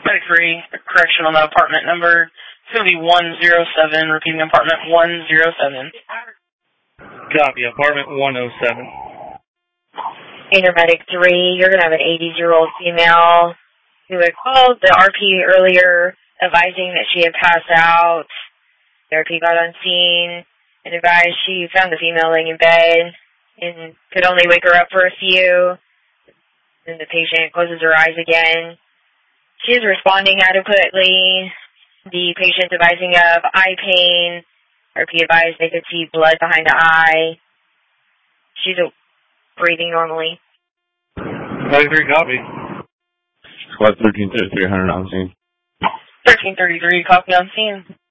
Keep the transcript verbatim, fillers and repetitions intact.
Medic three, correction on the apartment number. It's going to be one oh seven, repeating apartment one oh seven. Copy, apartment one oh seven. Paramedic three, you're going to have an eighty-year-old female who had called the R P earlier advising that she had passed out. The R P got on scene and advised she found the female laying in bed and could only wake her up for a few. Then the patient closes her eyes again. She is responding adequately. The patient advising of eye pain. R P advised they could see blood behind the eye. She's breathing normally. Medic three, copy. Squad thirteen thirty-three hundred on scene. thirteen thirty-three, copy on scene.